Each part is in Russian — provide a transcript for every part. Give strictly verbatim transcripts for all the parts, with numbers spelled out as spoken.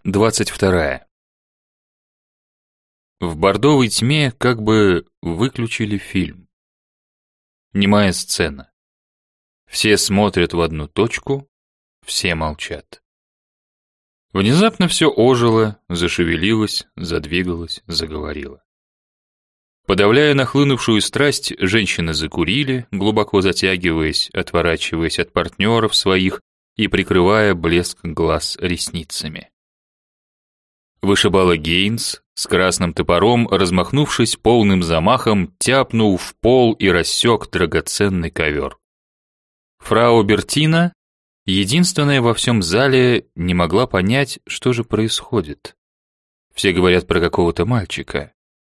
двадцать вторая. В бордовой тьме как бы выключили фильм. Немая сцена. Все смотрят в одну точку, все молчат. Внезапно все ожило, зашевелилось, задвигалось, заговорило. Подавляя нахлынувшую страсть, женщины закурили, глубоко затягиваясь, отворачиваясь от партнеров своих и прикрывая блеск глаз ресницами. Вышибала Гейнс с красным топором, размахнувшись полным замахом, тяпнул в пол и рассек драгоценный ковер. Фрау Бертина, единственная во всем зале, не могла понять, что же происходит. Все говорят про какого-то мальчика.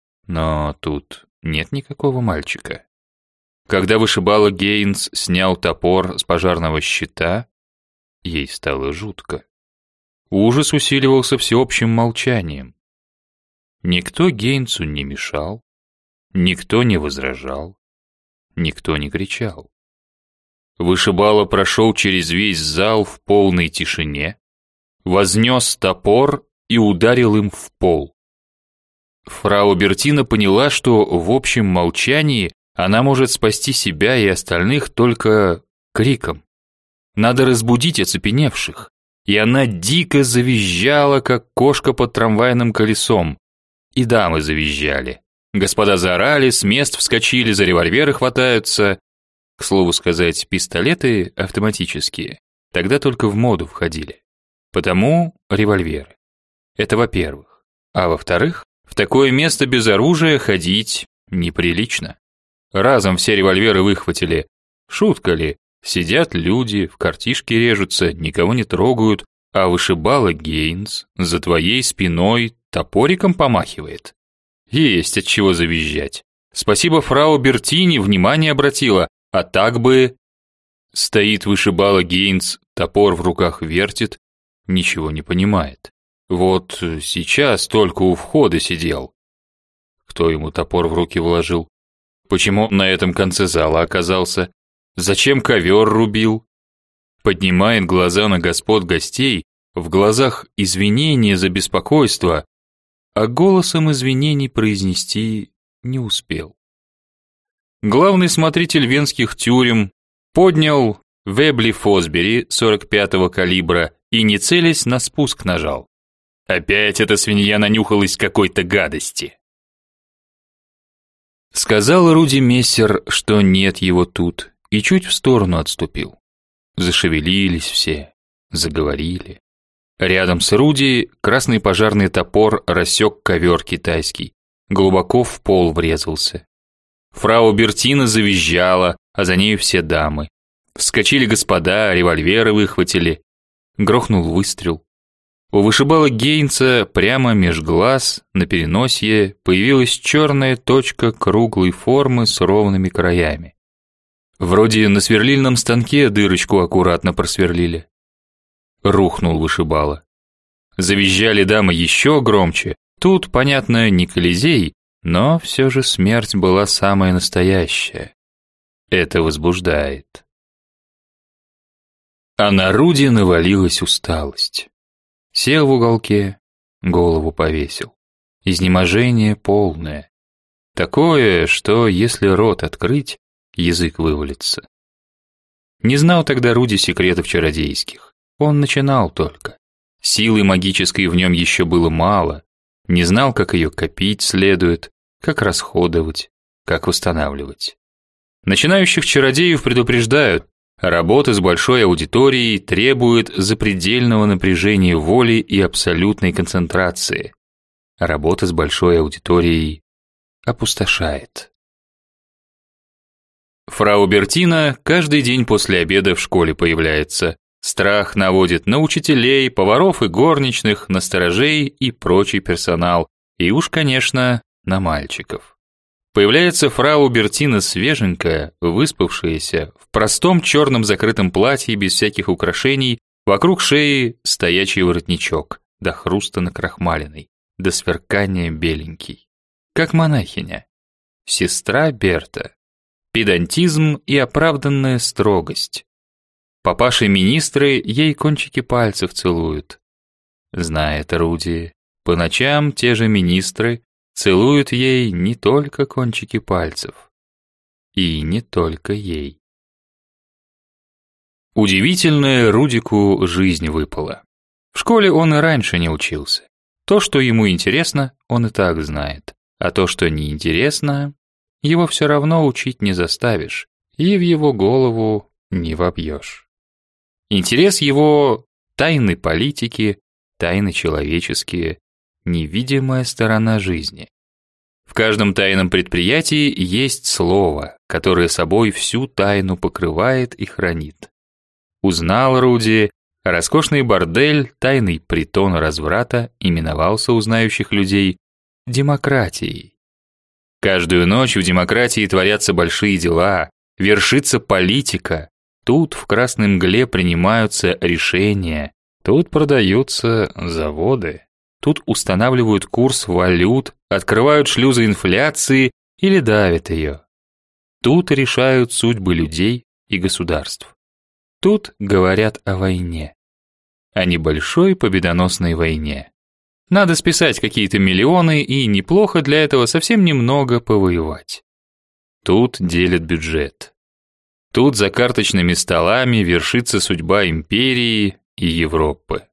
Но тут нет никакого мальчика. Когда вышибала Гейнс снял топор с пожарного щита, ей стало жутко. Ужас усиливался всеобщим молчанием. Никто Гейнсу не мешал, никто не возражал, никто не кричал. Вышибала прошел через весь зал в полной тишине, вознес топор и ударил им в пол. Фрау Бертина поняла, что в общем молчании она может спасти себя и остальных только криком. Надо разбудить оцепеневших. И она дико завизжала, как кошка под трамвайным колесом. И дамы завизжали. Господа заорали, с мест вскочили, за револьверы хватаются. К слову сказать, пистолеты автоматические тогда только в моду входили. Потому револьверы. Это во-первых. А во-вторых, в такое место без оружия ходить неприлично. Разом все револьверы выхватили. Шутка ли? Сидят люди, в картишки режутся, никого не трогают, а вышибала Гейнс за твоей спиной топориком помахивает. Есть от чего завизжать. Спасибо фрау Бертине, внимание обратила, а так бы... Стоит вышибала Гейнс, топор в руках вертит, ничего не понимает. Вот сейчас только у входа сидел. Кто ему топор в руки вложил? Почему на этом конце зала оказался? Зачем ковер рубил? Поднимает глаза на господ гостей, в глазах извинения за беспокойство, а голосом извинений произнести не успел. Главный смотритель венских тюрем поднял Вебли Фосбери сорок пятого калибра и, не целясь, на спуск нажал. Опять эта свинья нанюхалась какой-то гадости. Сказал Руди Мессер, что нет его тут, и чуть в сторону отступил. Зашевелились все, заговорили. Рядом с Руди красный пожарный топор рассек ковер китайский, глубоко в пол врезался. Фрау Бертина завизжала, а за нею все дамы. Вскочили господа, револьверы выхватили. Грохнул выстрел. У вышибала Гейнса прямо меж глаз, на переносье, появилась черная точка круглой формы с ровными краями. Вроде на сверлильном станке дырочку аккуратно просверлили. Рухнул вышибала. Завизжали дамы еще громче. Тут, понятно, не Колизей, но все же смерть была самая настоящая. Это возбуждает. А на Руди навалилась усталость. Сел в уголке, голову повесил. Изнеможение полное. Такое, что если рот открыть, язык вывалится. Не знал тогда Руди секретов чародейских. Он начинал только. Силы магической в нем еще было мало. Не знал, как ее копить следует, как расходовать, как восстанавливать. Начинающих чародеев предупреждают, работа с большой аудиторией требует запредельного напряжения воли и абсолютной концентрации. Работа с большой аудиторией опустошает. Фрау Бертина каждый день после обеда в школе появляется. Страх наводит на учителей, поваров и горничных, на сторожей и прочий персонал. И уж, конечно, на мальчиков. Появляется фрау Бертина свеженькая, выспавшаяся, в простом черном закрытом платье без всяких украшений, вокруг шеи стоячий воротничок, до хруста накрахмаленный, до сверкания беленький. Как монахиня. Сестра Берта. Педантизм и оправданная строгость. Папаши-министры ей кончики пальцев целуют. знает Руди, по ночам те же министры целуют ей не только кончики пальцев. И не только ей. Удивительная Рудику жизнь выпала. В школе он и раньше не учился. То, что ему интересно, он и так знает. А то, что неинтересно, его все равно учить не заставишь, и в его голову не вобьешь. Интерес его — тайны политики, тайны человеческие, невидимая сторона жизни. В каждом тайном предприятии есть слово, которое собой всю тайну покрывает и хранит. Узнал Руди, роскошный бордель, тайный притон разврата именовался у знающих людей демократией. Каждую ночь в демократии творятся большие дела, вершится политика, тут в красной мгле принимаются решения, тут продаются заводы, тут устанавливают курс валют, открывают шлюзы инфляции или давят ее. Тут решают судьбы людей и государств. Тут говорят о войне. О небольшой победоносной войне. Надо списать какие-то миллионы и неплохо для этого совсем немного повоевать. Тут делят бюджет. Тут за карточными столами вершится судьба империи и Европы.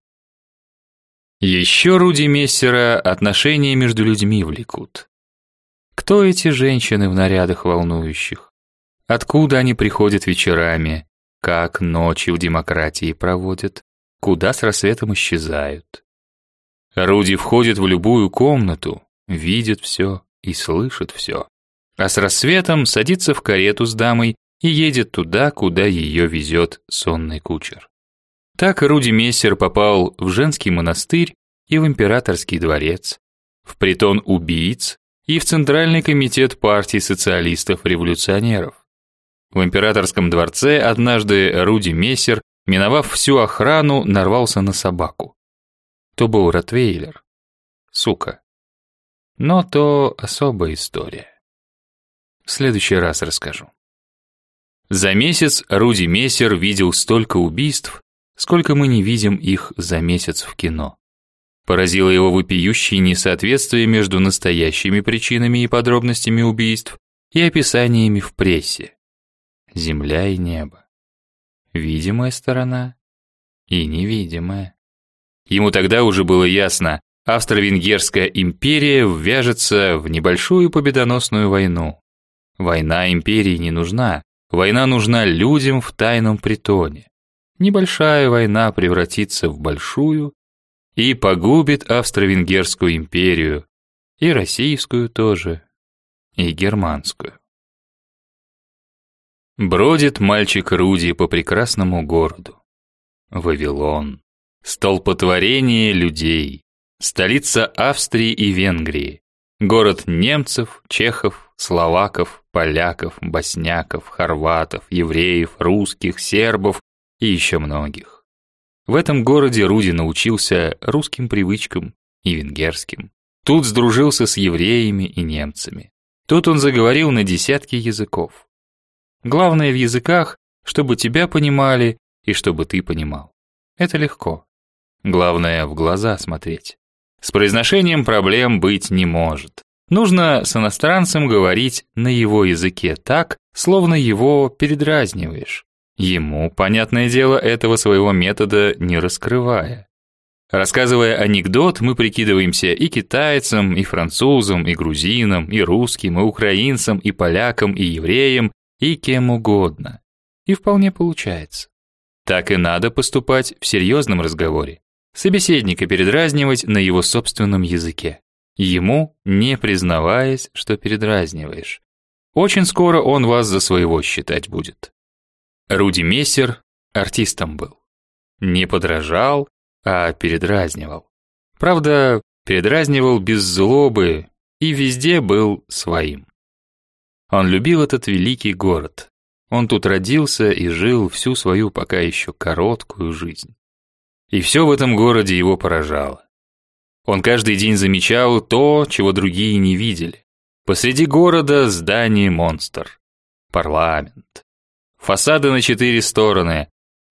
Еще Руди Мессера отношения между людьми влекут. Кто эти женщины в нарядах волнующих? Откуда они приходят вечерами? Как ночи в демократии проводят? Куда с рассветом исчезают? Руди входит в любую комнату, видит все и слышит все. А с рассветом садится в карету с дамой и едет туда, куда ее везет сонный кучер. Так Руди Мессер попал в женский монастырь и в императорский дворец, в притон убийц и в Центральный комитет партии социалистов-революционеров. В императорском дворце однажды Руди Мессер, миновав всю охрану, нарвался на собаку. То был ротвейлер. Сука. Но то особая история. В следующий раз расскажу. За месяц Руди Мессер видел столько убийств, сколько мы не видим их за месяц в кино. Поразило его вопиющее несоответствие между настоящими причинами и подробностями убийств и описаниями в прессе. Земля и небо. Видимая сторона и невидимая. Ему тогда уже было ясно, Австро-Венгерская империя ввяжется в небольшую победоносную войну. Война империи не нужна, война нужна людям в тайном притоне. Небольшая война превратится в большую и погубит Австро-Венгерскую империю, и российскую тоже, и германскую. Бродит мальчик Руди по прекрасному городу. Вавилон. Столпотворение людей. Столица Австрии и Венгрии. Город немцев, чехов, словаков, поляков, босняков, хорватов, евреев, русских, сербов и еще многих. В этом городе Руди научился русским привычкам и венгерским. Тут сдружился с евреями и немцами. Тут он заговорил на десятки языков. Главное в языках, чтобы тебя понимали и чтобы ты понимал. Это легко. Главное в глаза смотреть. С произношением проблем быть не может. Нужно с иностранцем говорить на его языке так, словно его передразниваешь. Ему, понятное дело, этого своего метода не раскрывая. Рассказывая анекдот, мы прикидываемся и китайцам, и французам, и грузинам, и русским, и украинцам, и полякам, и евреям, и кем угодно. И вполне получается. Так и надо поступать в серьезном разговоре. Собеседника передразнивать на его собственном языке. Ему не признаваясь, что передразниваешь. Очень скоро он вас за своего считать будет. Руди Мессер артистом был. Не подражал, а передразнивал. Правда, передразнивал без злобы и везде был своим. Он любил этот великий город. Он тут родился и жил всю свою пока еще короткую жизнь. И все в этом городе его поражало. Он каждый день замечал то, чего другие не видели. Посреди города здание-монстр. Парламент. Фасады на четыре стороны.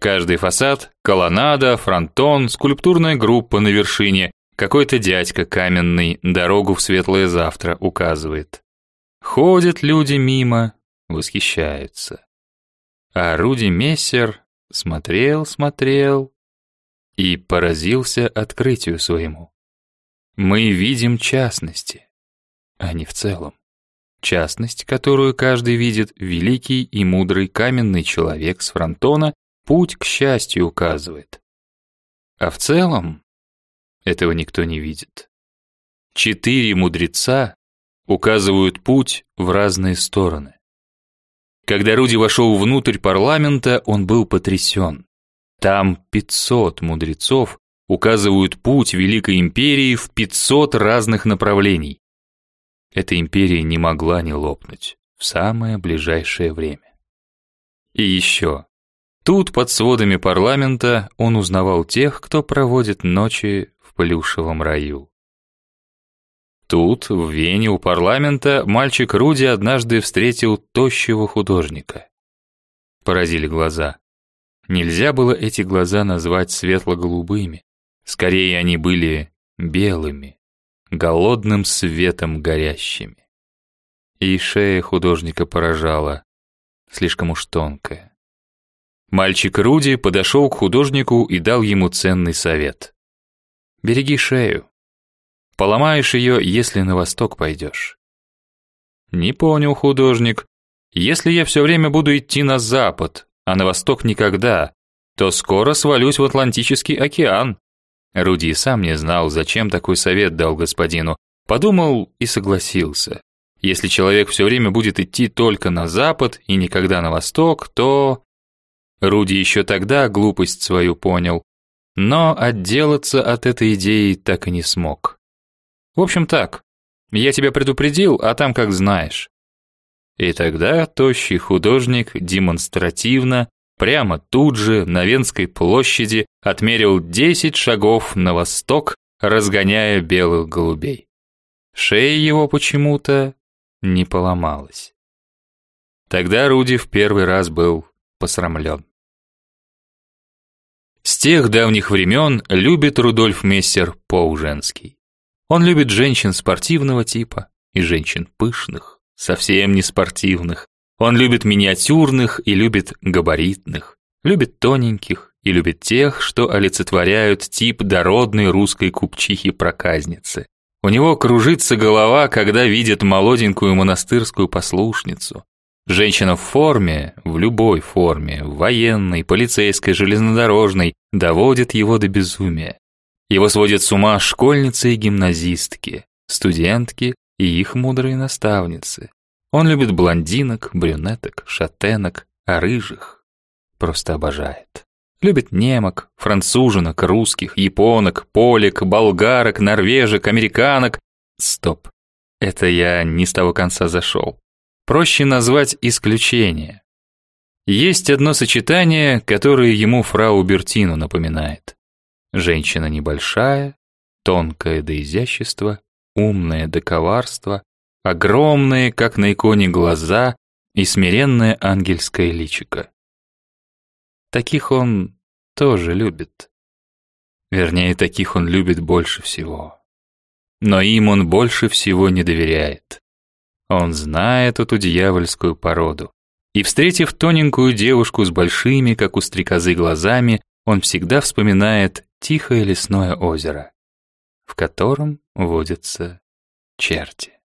Каждый фасад — колоннада, фронтон, скульптурная группа на вершине, какой-то дядька каменный дорогу в светлое завтра указывает. Ходят люди мимо, восхищаются. А Руди Мессер смотрел, смотрел и поразился открытию своему. Мы видим частности, а не в целом. Частность, которую каждый видит, великий и мудрый каменный человек с фронтона путь к счастью указывает. А в целом этого никто не видит. Четыре мудреца указывают путь в разные стороны. Когда Руди вошел внутрь парламента, он был потрясен. Там пятьсот мудрецов указывают путь Великой империи в пятьсот разных направлений. Эта империя не могла не лопнуть в самое ближайшее время. И еще. Тут, под сводами парламента, он узнавал тех, кто проводит ночи в плюшевом раю. Тут, в Вене, у парламента, мальчик Руди однажды встретил тощего художника. Поразили глаза. Нельзя было эти глаза назвать светло-голубыми. Скорее, они были белыми, голодным светом горящими. И шея художника поражала, слишком уж тонкая. Мальчик Руди подошел к художнику и дал ему ценный совет. «Береги шею. Поломаешь ее, если на восток пойдешь». «Не понял художник. Если я все время буду идти на запад, а на восток никогда, то скоро свалюсь в Атлантический океан». Руди и сам не знал, зачем такой совет дал господину. Подумал и согласился. Если человек все время будет идти только на запад и никогда на восток, то... Руди еще тогда глупость свою понял, но отделаться от этой идеи так и не смог. В общем так, я тебя предупредил, а там как знаешь. И тогда тощий художник демонстративно, прямо тут же, на Венской площади, отмерил десять шагов на восток, разгоняя белых голубей. Шея его почему-то не поломалась. Тогда Руди в первый раз был посрамлен. С тех давних времен любит Рудольф Мессер пол женский. Он любит женщин спортивного типа и женщин пышных, совсем не спортивных. Он любит миниатюрных и любит габаритных, любит тоненьких и любит тех, что олицетворяют тип дородной русской купчихи-проказницы. У него кружится голова, когда видит молоденькую монастырскую послушницу. Женщина в форме, в любой форме, военной, полицейской, железнодорожной, доводит его до безумия. Его сводят с ума школьницы и гимназистки, студентки и их мудрые наставницы. Он любит блондинок, брюнеток, шатенок, а рыжих просто обожает. Любит немок, француженок, русских, японок, полек, болгарок, норвежек, американок. Стоп, это я не с того конца зашел. Проще назвать исключение. Есть одно сочетание, которое ему фрау Бертину напоминает. Женщина небольшая, тонкая до изящества, умная до коварства, огромные, как на иконе, глаза и смиренное ангельское личико. Таких он тоже любит. Вернее, таких он любит больше всего. Но им он больше всего не доверяет. Он знает эту дьявольскую породу. И, встретив тоненькую девушку с большими, как у стрекозы, глазами, он всегда вспоминает тихое лесное озеро, в котором водятся черти.